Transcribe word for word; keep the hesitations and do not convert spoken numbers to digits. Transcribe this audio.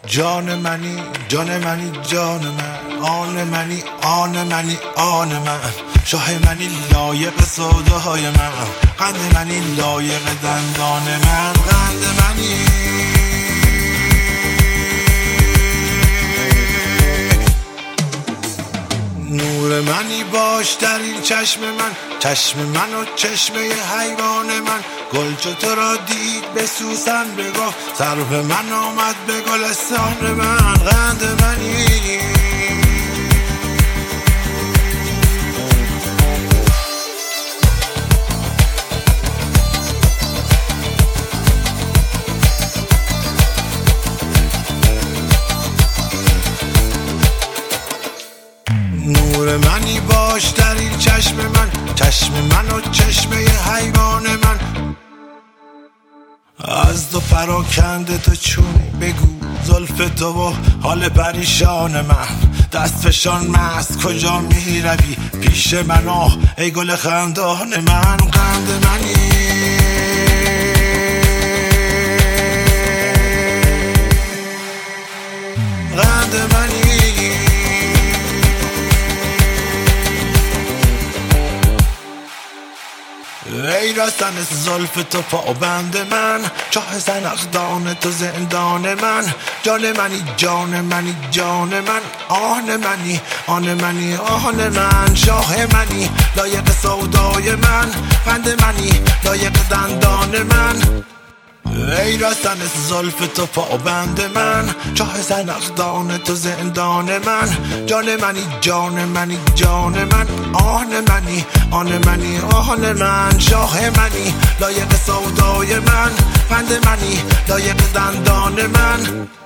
جان منی جان منی جان من، آن منی آن منی آن من، شاه منی لایق سودای من، قند منی لایق دندان من، قند منی نور منی باش در این چشم من، چشم من و چشمه حیوان من، گل چو تو را دید به سوسن بگفت، سرو من آمد به گلستان من، قند منی نور منی باش در این چشم من، چشم من و چشمه حیوان من، از دو پراکنده تو چونی بگو زلف تو و حال پریشان من، دست فشان مست کجا می روی پیش من، آه ای گل خندان من، قند منی قند منی ای رسن زلف تو پابند من، چاه زنخدان تو زندان من، جان منی جان منی جان من، آن منی آن منی آن من، شاه منی لایق سودای من، قند منی لایق دندان من، ای رسن زلف تو پابند من، چاه زنخدان تو زندان من، جان منی جان منی جان من، آن منی آن منی آن من، شاه منی لایق سودای من، قند منی لایق دندان من.